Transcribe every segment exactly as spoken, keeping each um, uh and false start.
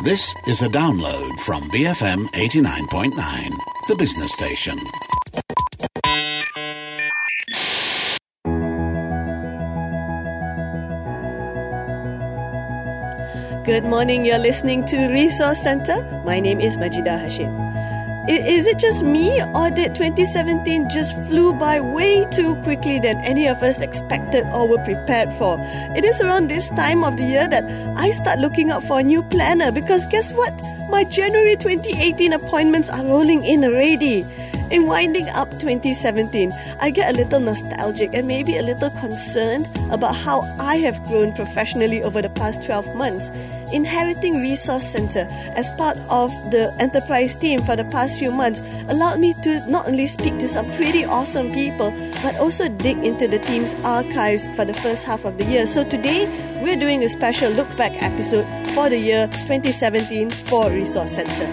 This is a download from B F M eighty-nine point nine, the business station. Good morning, you're listening to Resource Centre. My name is Majida Hashim. Is it just me, or did twenty seventeen just flew by way too quickly than any of us expected or were prepared for? It is around this time of the year that I start looking out for a new planner, because guess what? My January twenty eighteen appointments are rolling in already. In winding up twenty seventeen, I get a little nostalgic and maybe a little concerned about how I have grown professionally over the past twelve months. Inheriting Resource Centre as part of the enterprise team for the past few months allowed me to not only speak to some pretty awesome people, but also dig into the team's archives for the first half of the year. So today, we're doing a special look back episode for the year twenty seventeen for Resource Centre.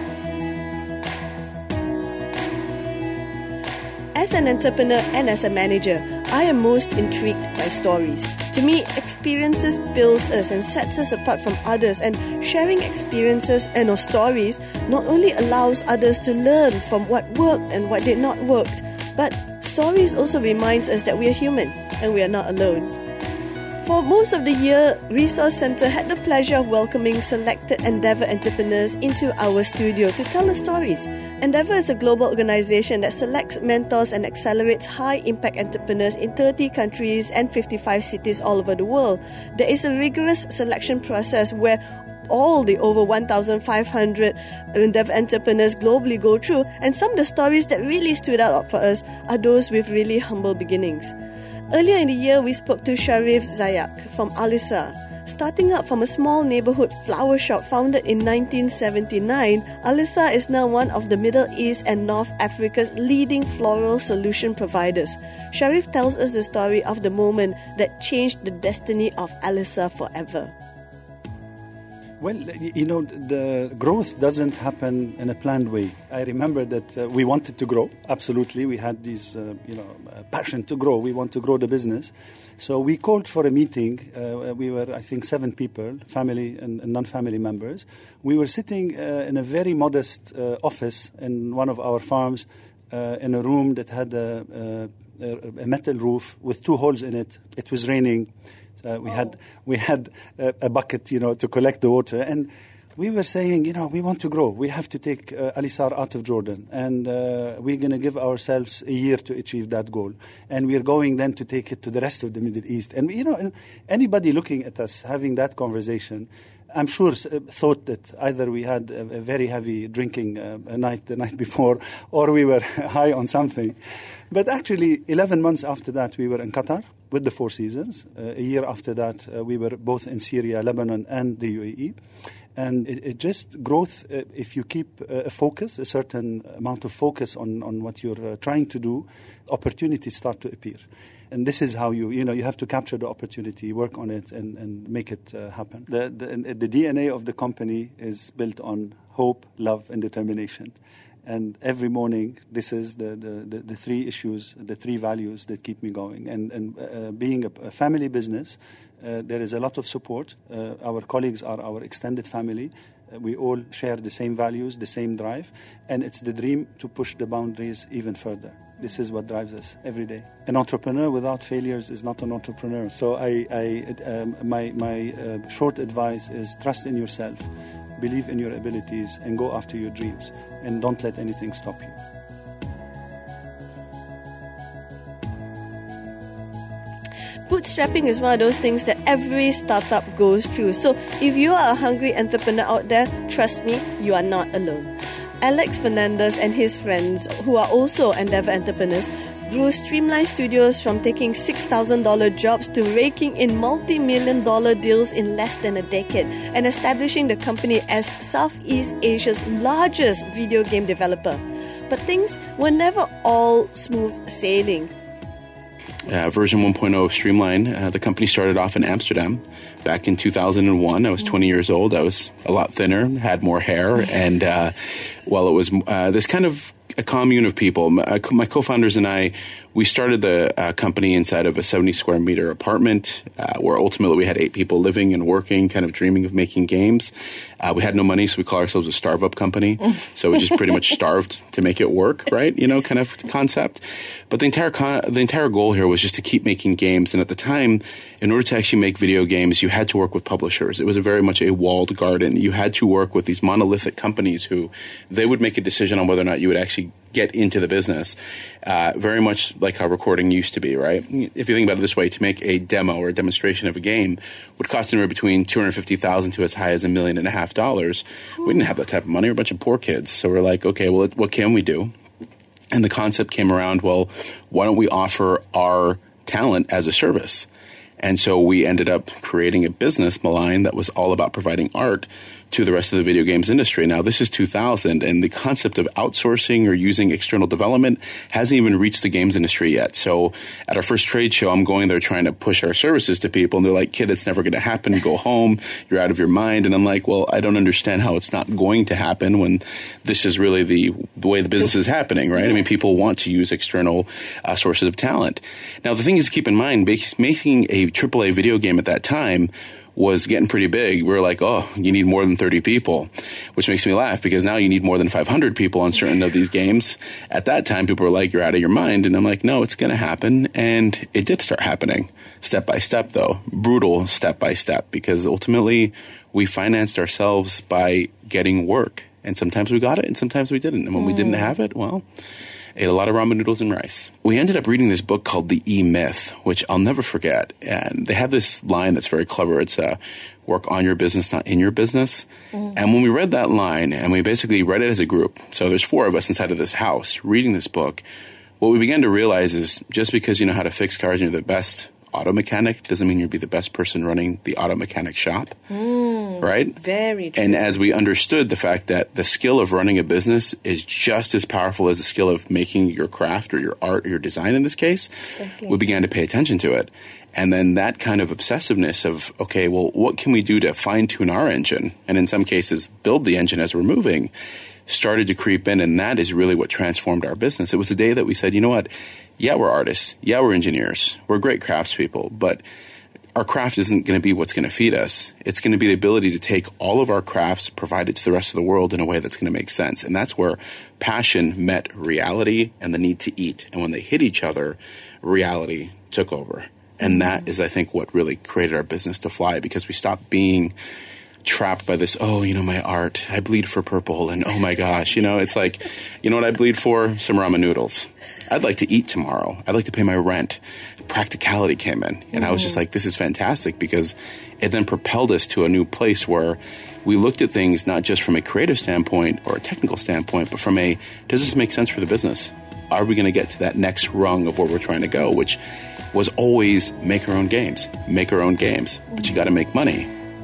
As an entrepreneur and as a manager, I am most intrigued by stories. To me, experiences builds us and sets us apart from others, and sharing experiences and or stories not only allows others to learn from what worked and what did not work, but stories also reminds us that we are human and we are not alone. For most of the year, Resource Centre had the pleasure of welcoming selected Endeavour entrepreneurs into our studio to tell us stories. Endeavour is a global organisation that selects, mentors and accelerates high-impact entrepreneurs in thirty countries and fifty-five cities all over the world. There is a rigorous selection process where all the over one thousand five hundred Endeavour entrepreneurs globally go through, and some of the stories that really stood out for us are those with really humble beginnings. Earlier in the year, we spoke to Sharif Zayak from Alisa. Starting out from a small neighbourhood flower shop founded in nineteen seventy-nine, Alisa is now one of the Middle East and North Africa's leading floral solution providers. Sharif tells us the story of the moment that changed the destiny of Alisa forever. Well, you know, the growth doesn't happen in a planned way. I remember that uh, we wanted to grow, absolutely. We had this, uh, you know, uh, passion to grow. We want to grow the business. So we called for a meeting. Uh, we were, I think, seven people, family and, and non-family members. We were sitting uh, in a very modest uh, office in one of our farms uh, in a room that had a, a, a metal roof with two holes in it. It was raining. Uh, we oh. had we had a, a bucket, you know, to collect the water, and we were saying, you know, we want to grow. We have to take uh, Alisar out of Jordan, and uh, we're going to give ourselves a year to achieve that goal. And we're going then to take it to the rest of the Middle East. And you know, anybody looking at us having that conversation, I'm sure thought that either we had a, a very heavy drinking uh, a night the night before, or we were high on something. But actually, eleven months after that, we were in Qatar with the Four Seasons. Uh, a year after that, uh, we were both in Syria, Lebanon, and the U A E. And it, it just growth, uh, if you keep uh, a focus, a certain amount of focus on, on what you're uh, trying to do, opportunities start to appear. And this is how you, you know, you have to capture the opportunity, work on it, and, and make it uh, happen. The, the, the D N A of the company is built on hope, love, and determination. And every morning, this is the, the, the, the three issues, the three values that keep me going. And, and uh, being a, a family business, uh, there is a lot of support. Uh, our colleagues are our extended family. Uh, we all share the same values, the same drive. And it's the dream to push the boundaries even further. This is what drives us every day. An entrepreneur without failures is not an entrepreneur. So I, I, um, my, my uh, short advice is trust in yourself. Believe in your abilities and go after your dreams, and don't let anything stop you. Bootstrapping is one of those things that every startup goes through. So if you are a hungry entrepreneur out there, trust me, you are not alone. Alex Fernandez and his friends, who are also Endeavour entrepreneurs, grew Streamline Studios from taking six thousand dollars jobs to raking in multi-million dollar deals in less than a decade, and establishing the company as Southeast Asia's largest video game developer. But things were never all smooth sailing. Uh, version one point oh of Streamline, uh, the company started off in Amsterdam back in two thousand one. I was twenty years old. I was a lot thinner, had more hair, and uh, while it was uh, this kind of a commune of people, my, my co-founders and I, we started the uh, company inside of a seventy square meter apartment uh, where ultimately we had eight people living and working, kind of dreaming of making games. Uh, we had no money, so we call ourselves a starve-up company. So we just pretty much starved to make it work, right? You know, kind of concept. But the entire con- the entire goal here was just to keep making games. And at the time, in order to actually make video games, you had to work with publishers. It was a very much a walled garden. You had to work with these monolithic companies who they would make a decision on whether or not you would actually get into the business, uh, very much like how recording used to be, right? If you think about it this way, to make a demo or a demonstration of a game would cost anywhere between two hundred fifty thousand dollars to as high as a million and a half dollars. We didn't have that type of money. We're a bunch of poor kids. So we're like, okay, well, what can we do? And the concept came around, well, why don't we offer our talent as a service? And so we ended up creating a business, Malign, that was all about providing art to the rest of the video games industry. Now, this is two thousand, and the concept of outsourcing or using external development hasn't even reached the games industry yet. So at our first trade show, I'm going there trying to push our services to people, and they're like, kid, it's never going to happen. Go home. You're out of your mind. And I'm like, well, I don't understand how it's not going to happen when this is really the, the way the business is happening, right? I mean, people want to use external uh, sources of talent. Now, the thing is to keep in mind, making a triple A video game at that time was getting pretty big. We were like, oh, you need more than thirty people, which makes me laugh because now you need more than five hundred people on certain of these games. At that time, people were like, you're out of your mind. And I'm like, no, it's going to happen. And it did start happening step by step, though. Brutal step by step, because ultimately we financed ourselves by getting work. And sometimes we got it and sometimes we didn't. And when mm. we didn't have it, well, ate a lot of ramen noodles and rice. We ended up reading this book called The E-Myth, which I'll never forget. And they have this line that's very clever. It's uh, work on your business, not in your business. Mm. And when we read that line, and we basically read it as a group, so there's four of us inside of this house reading this book, what we began to realize is just because you know how to fix cars and you're the best auto mechanic doesn't mean you'll be the best person running the auto mechanic shop, mm, right? Very true. And as we understood the fact that the skill of running a business is just as powerful as the skill of making your craft or your art or your design in this case, exactly. we began to pay attention to it. And then that kind of obsessiveness of, okay, well, what can we do to fine-tune our engine? And in some cases, build the engine as we're moving, started to creep in, and that is really what transformed our business. It was the day that we said, you know what, yeah, we're artists, yeah, we're engineers, we're great craftspeople, but our craft isn't going to be what's going to feed us. It's going to be the ability to take all of our crafts, provide it to the rest of the world in a way that's going to make sense. And that's where passion met reality and the need to eat. And when they hit each other, reality took over. And that is, I think, what really created our business to fly, because we stopped being trapped by this, oh, you know, my art, I bleed for purple, and oh my gosh, you know, it's like, you know what I bleed for? Some ramen noodles. I'd like to eat tomorrow. I'd like to pay my rent. Practicality came in, and mm. I was just like, this is fantastic, because it then propelled us to a new place where we looked at things not just from a creative standpoint or a technical standpoint, but from a, does this make sense for the business? Are we going to get to that next rung of where we're trying to go, which was always make our own games, make our own games, but you got to make money.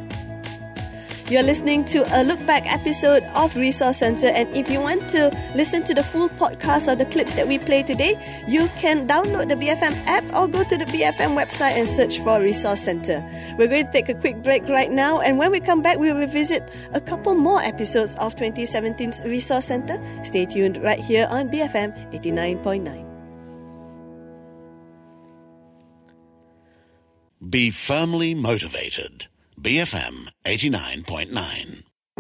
You're listening to a look back episode of Resource Center, and if you want to listen to the full podcast or the clips that we play today, you can download the B F M app or go to the B F M website and search for Resource Center. We're going to take a quick break right now, and when we come back, we'll revisit a couple more episodes of twenty seventeen's Resource Center. Stay tuned right here on B F M eighty-nine point nine. Be firmly motivated. B F M eighty-nine point nine.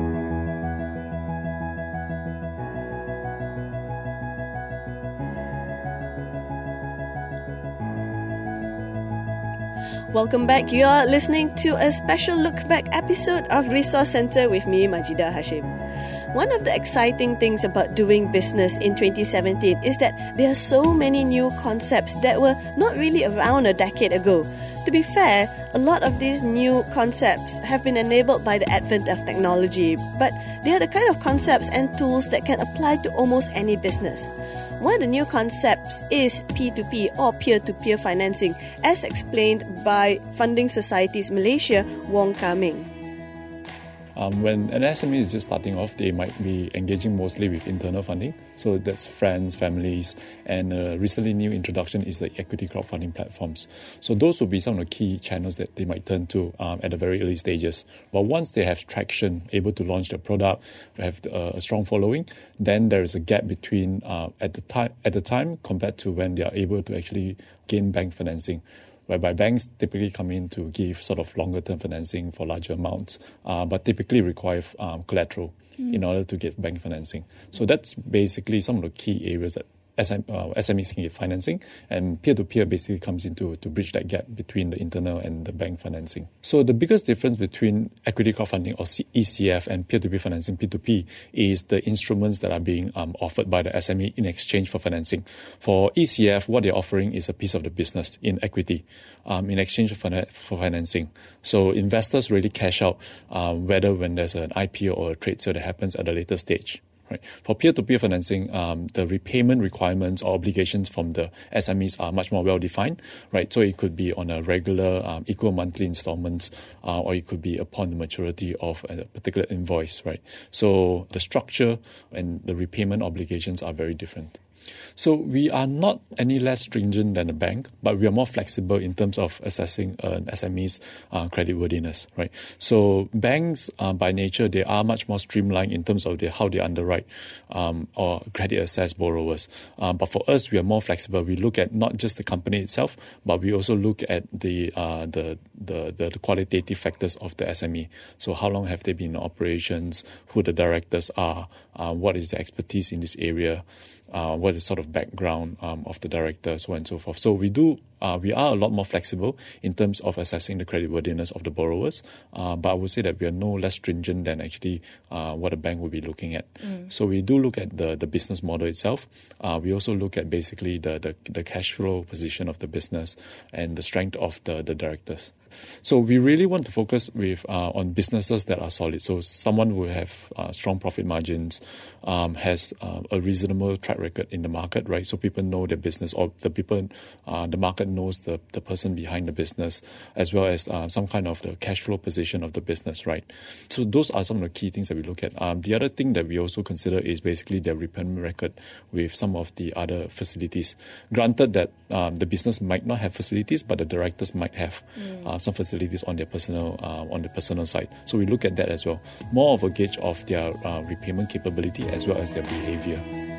Welcome back. You are listening to a special look back episode of Resource Center with me, Majida Hashim. One of the exciting things about doing business in twenty seventeen is that there are so many new concepts that were not really around a decade ago. To be fair, a lot of these new concepts have been enabled by the advent of technology, but they are the kind of concepts and tools that can apply to almost any business. One of the new concepts is P two P or peer-to-peer financing, as explained by Funding Societies Malaysia, Wong Kah Ming. Um, when an S M E is just starting off, they might be engaging mostly with internal funding. So that's friends, families, and a recently new introduction is the equity crowdfunding platforms. So those will be some of the key channels that they might turn to um, at the very early stages. But once they have traction, able to launch their product, have uh, a strong following, then there is a gap between uh, at the time at the time compared to when they are able to actually gain bank financing, whereby banks typically come in to give sort of longer-term financing for larger amounts, uh, but typically require um, collateral mm. in order to get bank financing. So that's basically some of the key areas that S M, uh, S M Es can get financing, and peer-to-peer basically comes into to bridge that gap between the internal and the bank financing. So the biggest difference between equity crowdfunding or E C F and peer-to-peer financing, P two P, is the instruments that are being um, offered by the S M E in exchange for financing. For E C F, what they're offering is a piece of the business in equity um, in exchange for, for financing. So investors really cash out um, whether when there's an I P O or a trade sale that happens at a later stage. Right. For peer-to-peer financing, um, the repayment requirements or obligations from the S M Es are much more well-defined, right? So it could be on a regular, um, equal monthly installments, uh, or it could be upon the maturity of a particular invoice, right? So the structure and the repayment obligations are very different. So we are not any less stringent than a bank, but we are more flexible in terms of assessing an S M E's uh, creditworthiness, right? So banks, uh, by nature, they are much more streamlined in terms of the, how they underwrite um, or credit assess borrowers. Uh, but for us, we are more flexible. We look at not just the company itself, but we also look at the uh, the, the the qualitative factors of the S M E. So how long have they been in operations? Who the directors are? Uh, what is their expertise in this area? Uh, what is sort of background um, of the director, so on and so forth. So we do, uh, we are a lot more flexible in terms of assessing the creditworthiness of the borrowers, uh, but I would say that we are no less stringent than actually uh, what a bank would be looking at. Mm. So we do look at the, the business model itself. Uh, we also look at basically the, the, the cash flow position of the business and the strength of the, the directors. So we really want to focus with uh, on businesses that are solid. So someone who have uh, strong profit margins, um, has uh, a reasonable track record in the market, right? So people know their business, or the people, uh, the market knows the, the person behind the business, as well as uh, some kind of the cash flow position of the business, right? So those are some of the key things that we look at. Um, the other thing that we also consider is basically their repayment record with some of the other facilities. Granted that um, the business might not have facilities, but the directors might have mm. uh, some facilities on their personal uh, on the personal side. So we look at that as well. More of a gauge of their uh, repayment capability as well as their behavior.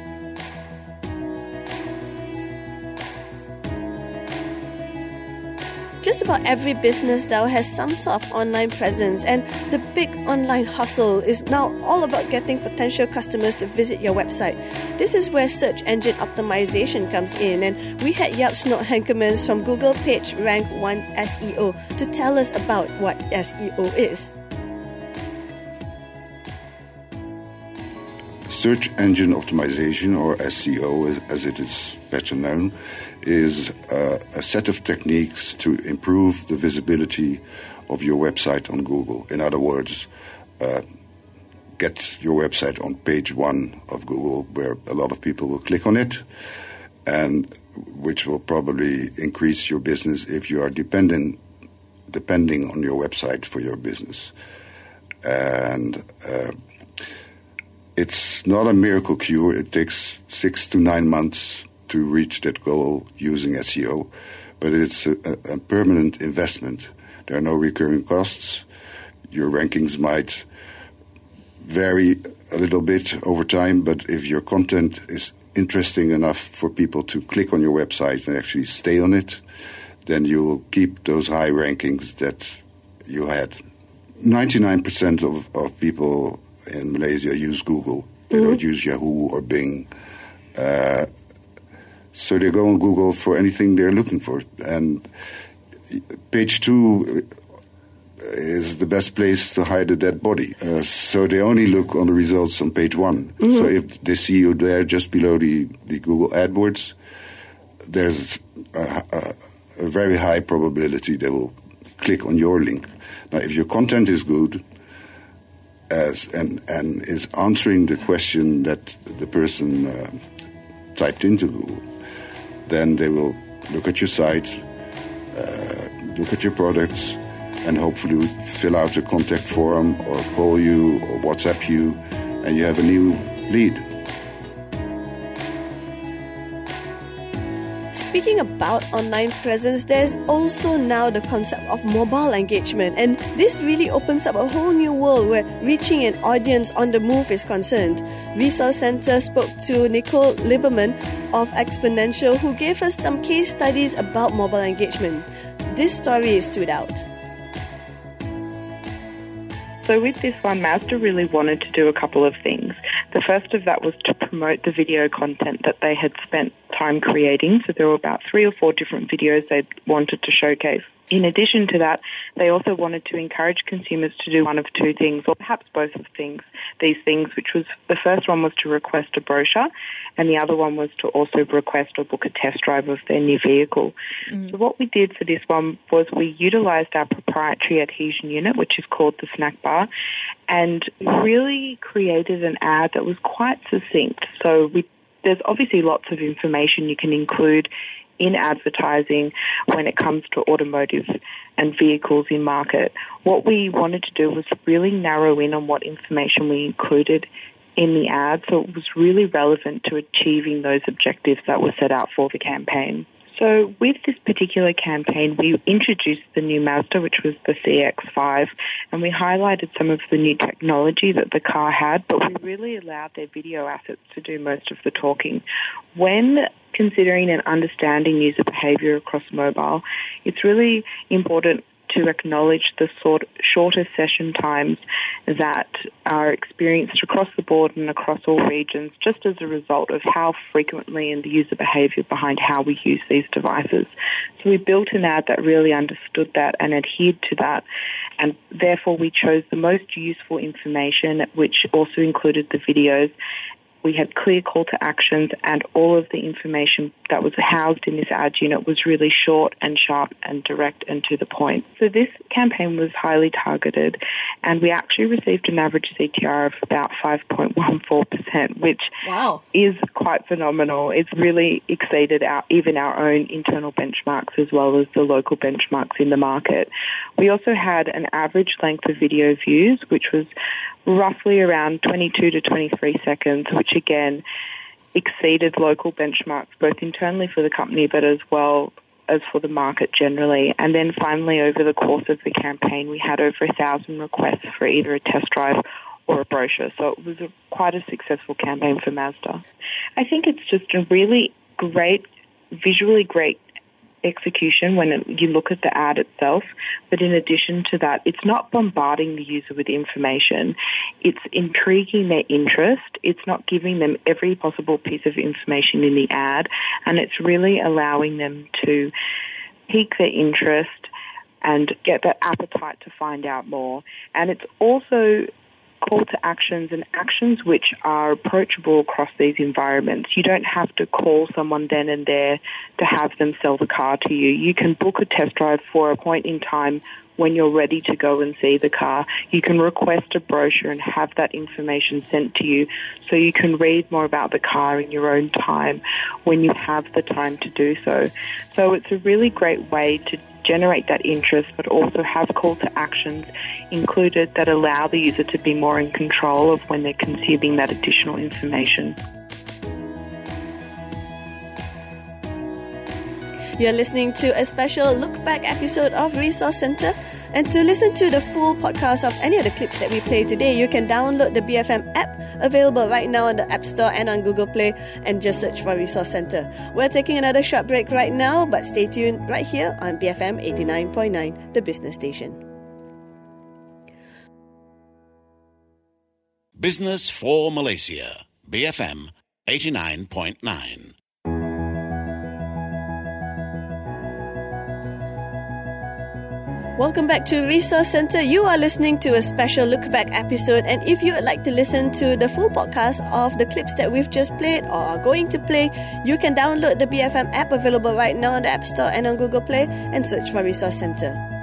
Just about every business now has some sort of online presence, and the big online hustle is now all about getting potential customers to visit your website. This is where search engine optimization comes in, and we had Yap Snoot-Henkermans from Google PageRank one S E O to tell us about what S E O is. Search engine optimization, or S E O as, as it is better known, is uh, a set of techniques to improve the visibility of your website on Google. In other words, uh, get your website on page one of Google, where a lot of people will click on it, and which will probably increase your business if you are dependent, depending on your website for your business. And uh, it's not a miracle cure. It takes six to nine months to reach that goal using S E O, but it's a, a permanent investment. There are no recurring costs. Your rankings might vary a little bit over time, but if your content is interesting enough for people to click on your website and actually stay on it, then you will keep those high rankings that you had. ninety-nine percent of, of people in Malaysia use Google. They mm-hmm. don't use Yahoo or Bing. Uh, So they go on Google for anything they're looking for. And page two is the best place to hide a dead body. Uh, so they only look on the results on page one. Mm-hmm. So if they see you there just below the, the Google AdWords, there's a, a, a very high probability they will click on your link. Now, if your content is good as and, and is answering the question that the person uh, typed into Google, then they will look at your site, uh, look at your products, and hopefully fill out a contact form or call you or WhatsApp you, and you have a new lead. Speaking about online presence, there's also now the concept of mobile engagement, and this really opens up a whole new world where reaching an audience on the move is concerned. Resource Center spoke to Nicole Lieberman of Exponential, who gave us some case studies about mobile engagement. This story stood out. So with this one, Mazda really wanted to do a couple of things. The first of that was to promote the video content that they had spent time creating. So there were about three or four different videos they wanted to showcase. In addition to that, they also wanted to encourage consumers to do one of two things, or perhaps both of things, these things, which was, the first one was to request a brochure, and the other one was to also request or book a test drive of their new vehicle. Mm. So what we did for this one was we utilized our proprietary adhesion unit, which is called the Snack Bar, and really created an ad that was quite succinct. So we, there's obviously lots of information you can include in advertising when it comes to automotive and vehicles in market. What we wanted to do was really narrow in on what information we included in the ad, so it was really relevant to achieving those objectives that were set out for the campaign. So with this particular campaign, we introduced the new Mazda, which was the C X five, and we highlighted some of the new technology that the car had, but we really allowed their video assets to do most of the talking. When considering and understanding user behavior across mobile, it's really important to acknowledge the sort shorter session times that are experienced across the board and across all regions, just as a result of how frequently and the user behavior behind how we use these devices. So we built an ad that really understood that and adhered to that, and therefore we chose the most useful information, which also included the videos. We had clear call to actions, and all of the information that was housed in this ad unit was really short and sharp and direct and to the point. So this campaign was highly targeted, and we actually received an average C T R of about five point one four percent, which wow. is quite phenomenal. It's really exceeded our, even our own internal benchmarks as well as the local benchmarks in the market. We also had an average length of video views, which was roughly around twenty-two to twenty-three seconds, which again exceeded local benchmarks both internally for the company but as well as for the market generally. And then finally, over the course of the campaign, we had over a thousand requests for either a test drive or a brochure. So it was a, quite a successful campaign for Mazda. I think it's just a really great, visually great execution when it, you look at the ad itself, but in addition to that, it's not bombarding the user with information. It's intriguing their interest. It's not giving them every possible piece of information in the ad, and it's really allowing them to pique their interest and get that appetite to find out more. And it's also call to actions and actions which are approachable across these environments. You don't have to call someone then and there to have them sell the car to you. You can book a test drive for a point in time when you're ready to go and see the car. You can request a brochure and have that information sent to you so you can read more about the car in your own time when you have the time to do so. So it's a really great way to generate that interest, but also have call to actions included that allow the user to be more in control of when they're consuming that additional information. You're listening to a special look-back episode of Resource Center. And to listen to the full podcast of any of the clips that we play today, you can download the B F M app, available right now on the App Store and on Google Play, and just search for Resource Center. We're taking another short break right now, but stay tuned right here on B F M eighty-nine point nine, the business station. Business for Malaysia, B F M eighty-nine point nine. Welcome back to Resource Center. You are listening to a special look-back episode, and if you would like to listen to the full podcast of the clips that we've just played or are going to play, you can download the B F M app, available right now on the App Store and on Google Play, and search for Resource Center.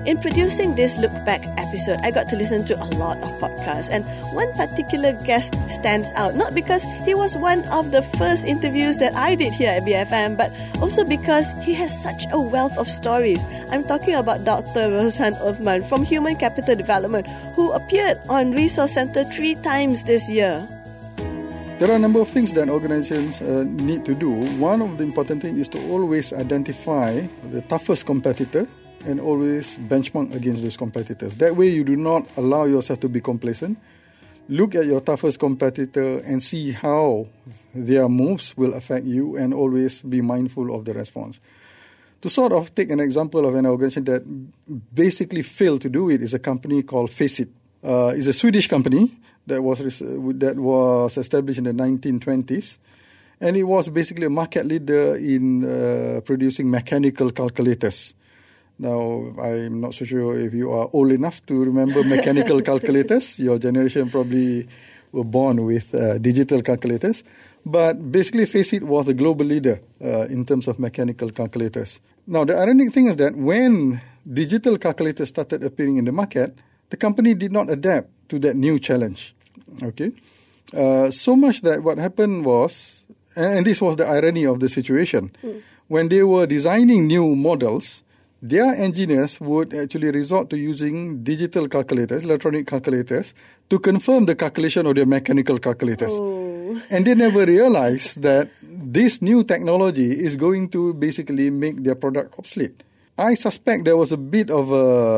In producing this Look Back episode, I got to listen to a lot of podcasts, and one particular guest stands out, not because he was one of the first interviews that I did here at B F M, but also because he has such a wealth of stories. I'm talking about Doctor Rohan Uthman from Human Capital Development, who appeared on Resource Centre three times this year. There are a number of things that organizations uh, need to do. One of the important things is to always identify the toughest competitor and always benchmark against those competitors. That way you do not allow yourself to be complacent. Look at your toughest competitor and see how their moves will affect you, and always be mindful of the response. To sort of take an example of an organization that basically failed to do it is a company called Faceit. Uh, it's a Swedish company that was that was established in the nineteen twenties, and it was basically a market leader in uh, producing mechanical calculators. Now, I'm not so sure if you are old enough to remember mechanical calculators. Your generation probably were born with uh, digital calculators. But basically, Faceit was the global leader uh, in terms of mechanical calculators. Now, the ironic thing is that when digital calculators started appearing in the market, the company did not adapt to that new challenge. Okay, uh, so much that what happened was, and this was the irony of the situation, mm. when they were designing new models, their engineers would actually resort to using digital calculators, electronic calculators, to confirm the calculation of their mechanical calculators. Oh. And they never realized that this new technology is going to basically make their product obsolete. I suspect there was a bit of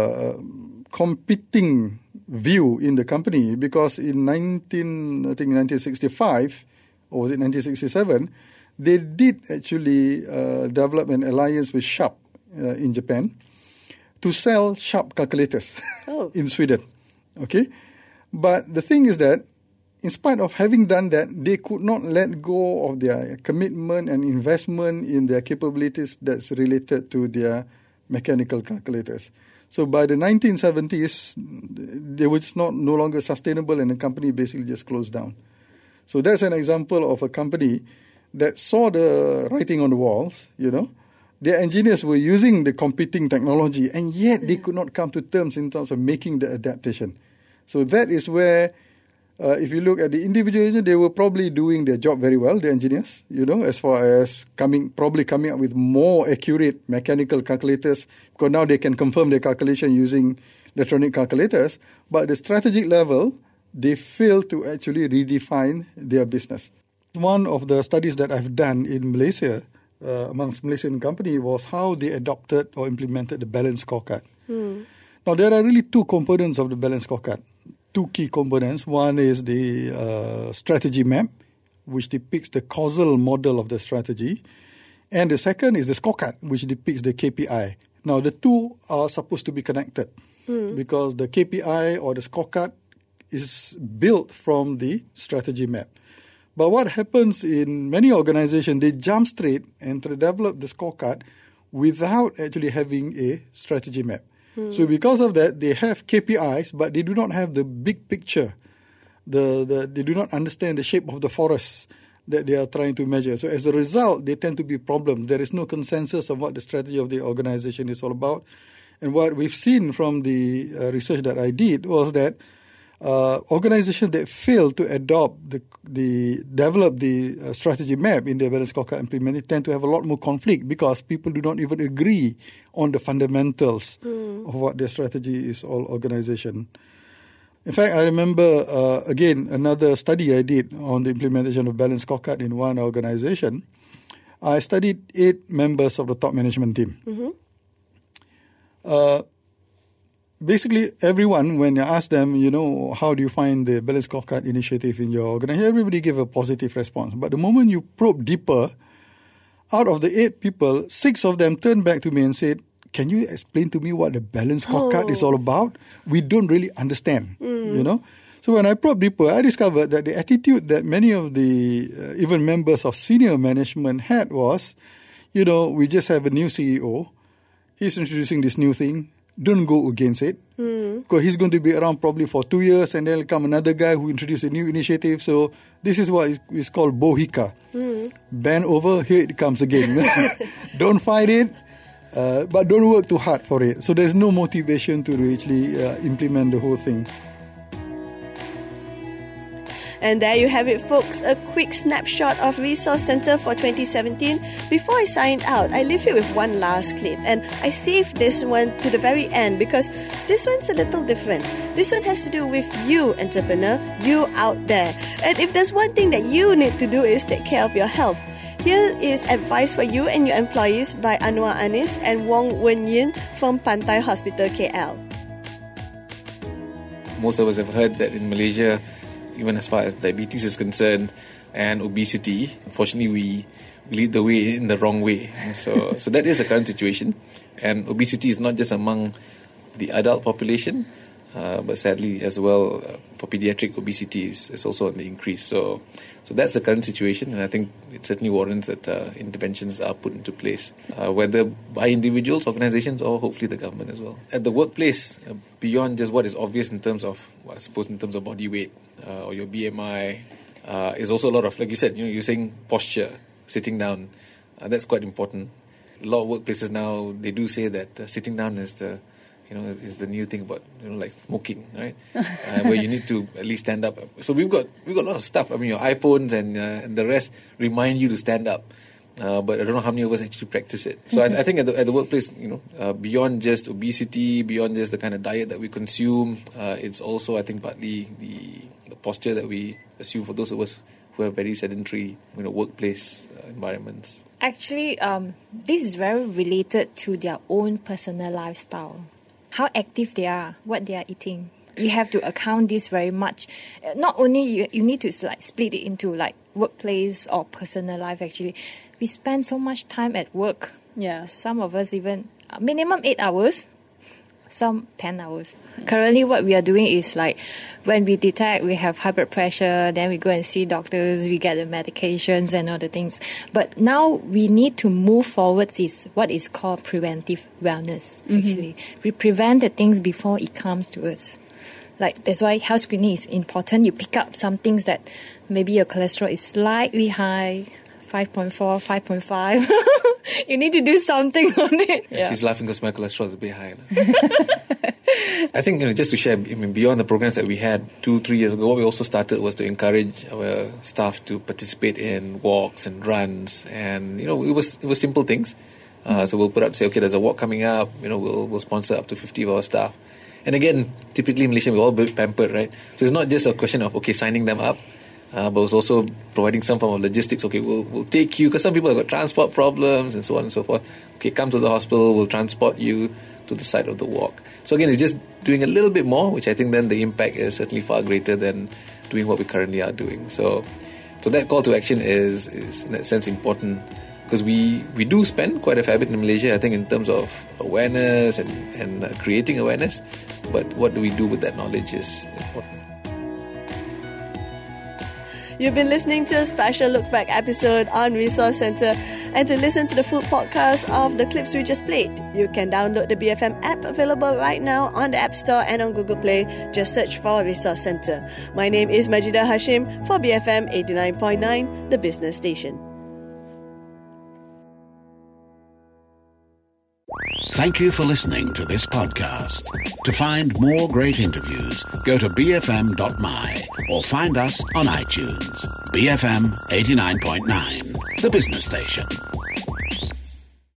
a competing view in the company, because in nineteen, I think nineteen sixty-five, or was it nineteen sixty-seven, they did actually uh, develop an alliance with Sharp uh, in Japan to sell Sharp calculators oh. in Sweden. Okay, but the thing is that in spite of having done that, they could not let go of their commitment and investment in their capabilities that's related to their mechanical calculators. So by the nineteen seventies, they were just not no longer sustainable, and the company basically just closed down. So that's an example of a company that saw the writing on the walls, you know. Their engineers were using the competing technology, and yet they could not come to terms in terms of making the adaptation. So that is where, uh, if you look at the individual engineers, they were probably doing their job very well, the engineers, you know, as far as coming probably coming up with more accurate mechanical calculators, because now they can confirm their calculation using electronic calculators. But at the strategic level, they failed to actually redefine their business. One of the studies that I've done in Malaysia, uh, amongst Malaysian companies, was how they adopted or implemented the balanced scorecard. Hmm. Now, there are really two components of the balanced scorecard. Two key components. One is the uh, strategy map, which depicts the causal model of the strategy. And the second is the scorecard, which depicts the K P I. Now, the two are supposed to be connected mm. because the K P I or the scorecard is built from the strategy map. But what happens in many organizations, they jump straight and develop the scorecard without actually having a strategy map. So because of that, they have K P Is, but they do not have the big picture. The, the they do not understand the shape of the forest that they are trying to measure. So as a result, they tend to be problems. There is no consensus of what the strategy of the organization is all about. And what we've seen from the uh, research that I did was that uh, organizations that fail to adopt the the develop the uh, strategy map in their balanced scorecard implemented tend to have a lot more conflict, because people do not even agree on the fundamentals mm. of what their strategy is all organization. In fact, I remember, uh, again, another study I did on the implementation of balanced scorecard in one organization. I studied eight members of the top management team. Mm-hmm. Uh, basically, everyone, when I asked them, you know, how do you find the balanced scorecard initiative in your organization, everybody gave a positive response. But the moment you probe deeper, out of the eight people, six of them turned back to me and said, can you explain to me what the balanced scorecard oh. is all about? We don't really understand, mm. you know. So when I probed deeper, I discovered that the attitude that many of the uh, even members of senior management had was, you know, we just have a new C E O. He's introducing this new thing. Don't go against it. Mm. Because he's going to be around probably for two years and then come another guy who introduced a new initiative. So this is what is, is called bohika. Mm. Bend over, here it comes again. Don't fight it. uh, but don't work too hard for it. So there's no motivation to actually uh, implement the whole thing. And there you have it, folks, a quick snapshot of Resource Centre for twenty seventeen. Before I signed out, I leave you with one last clip, and I saved this one to the very end because this one's a little different. This one has to do with you, entrepreneur, you out there. And if there's one thing that you need to do is take care of your health. Here is advice for you and your employees by Anwar Anis and Wong Wen Yin from Pantai Hospital K L. Most of us have heard that in Malaysia, even as far as diabetes is concerned and obesity, unfortunately we lead the way in the wrong way. So so that is the current situation. And obesity is not just among the adult population, uh, but sadly as well uh, for pediatric obesity is, is also on the increase. So so that's the current situation, and I think it certainly warrants that uh, interventions are put into place, uh, whether by individuals, organizations, or hopefully the government as well. At the workplace, uh, beyond just what is obvious in terms of, well, I suppose in terms of body weight, Uh, or your B M I, uh, is also a lot of, like you said, you know, you're saying posture, sitting down. Uh, that's quite important. A lot of workplaces now, they do say that uh, sitting down is the, you know, is the new thing about, you know, like smoking, right? uh, where you need to at least stand up. So we've got we've got a lot of stuff. I mean, your iPhones and, uh, and the rest remind you to stand up. Uh, but I don't know how many of us actually practice it. So mm-hmm. I, I think at the, at the workplace, you know, uh, beyond just obesity, beyond just the kind of diet that we consume, uh, it's also, I think, partly the, the posture that we assume for those of us who have very sedentary, you know, workplace uh, environments. Actually, um, this is very related to their own personal lifestyle. How active they are, what they are eating. You have to account this very much. Not only you, you need to like split it into like workplace or personal life. Actually, we spend so much time at work. Yeah, some of us even minimum eight hours, some ten hours. Currently, what we are doing is like when we detect we have high blood pressure, then we go and see doctors. We get the medications and all the things. But now we need to move forward. Is what is called preventive wellness. Mm-hmm. Actually, we prevent the things before it comes to us. Like, that's why health screening is important. You pick up some things that maybe your cholesterol is slightly high, five point four, five point five. You need to do something on it. Yeah. She's laughing because my cholesterol is a bit high. I think, you know, just to share, I mean, beyond the programs that we had two, three years ago, what we also started was to encourage our staff to participate in walks and runs. And, you know, it was it was simple things. Uh, so we'll put up, say, okay, there's a walk coming up. You know, we'll we'll sponsor up to fifty of our staff. And again, typically in Malaysia, we're all very pampered, right? So it's not just a question of, okay, signing them up, uh, but it's also providing some form of logistics. Okay, we'll we'll take you, because some people have got transport problems and so on and so forth. Okay, come to the hospital, we'll transport you to the site of the walk. So again, it's just doing a little bit more, which I think then the impact is certainly far greater than doing what we currently are doing. So so that call to action is, is in that sense important, because we, we do spend quite a fair bit in Malaysia, I think, in terms of awareness and, and uh, creating awareness. But what do we do with that knowledge is important. You've been listening to a special look back episode on Resource Centre, and to listen to the full podcast of the clips we just played, you can download the B F M app available right now on the App Store and on Google Play. Just search for Resource Centre. My name is Majida Hashim for B F M eighty-nine point nine, the business station. Thank you for listening to this podcast. To find more great interviews, go to b f m dot m y or find us on iTunes. B F M eighty-nine point nine, the business station.